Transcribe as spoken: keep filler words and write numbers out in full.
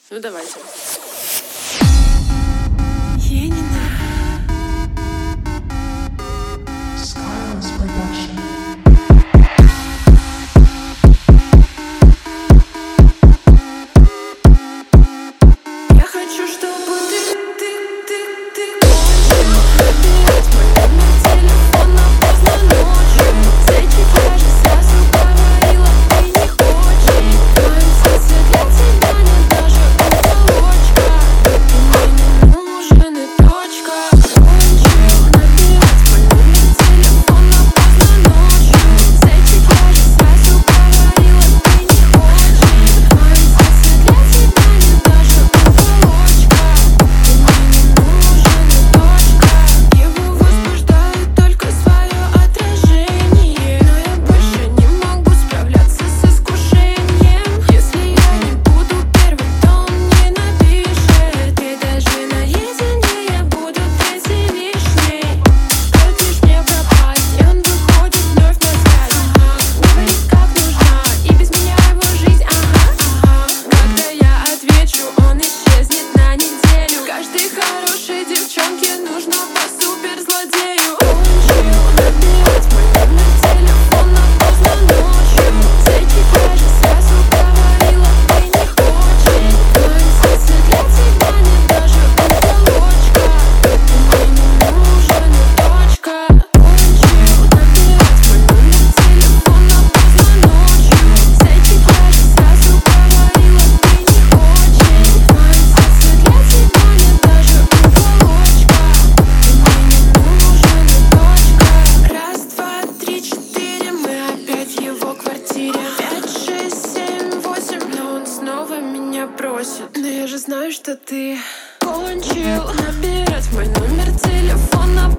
Ну давайте. Я хочу, чтобы ты, ты, ты, ты кончил набирать мой номер телефона поздно ночью. С этих пляжей сразу говорила, ты не хочешь. В моем сердце для тебя нет даже уголочка. Ты мне не нужен и точка. Кончил набирать мой номер телефона поздно ночью. С этих пляжей сразу говорила, ты не хочешь. В моем сердце для тебя нет даже уголочка. Ты мне не нужен и точка. Его возбуждает только свое отражение, но я больше не могу справляться с искушением. Если я не буду первой, то он не напишет. И даже наедине я буду третьей лишней. Стоит лишь мне пропасть, и он выходит вновь на связь. Говорит, как нужна, и без меня его жизнь, ага, ага. Когда я отвечу, он исчезнет на неделю. Каждой хорошей девчонке нужно по суперзлодею. Кончил набирать мой номер телефона поздно ночью. С этих пляжей сразу говорила, ты не хочешь. В моем сердце для тебя нет даже уголочка. Ты мне не нужен и точка. Кончил набирать мой номер телефона поздно ночью. С этих пляжей сразу говорила, ты не хочешь. В моем сердце для тебя нет даже уголочка. Ты мне не нужен и точка. Раз, два, три, четыре, мы опять в его квартире. Пять, шесть, семь, восемь, но он снова меня просит. Но я же знаю, что ты кончил набирать мой номер телефона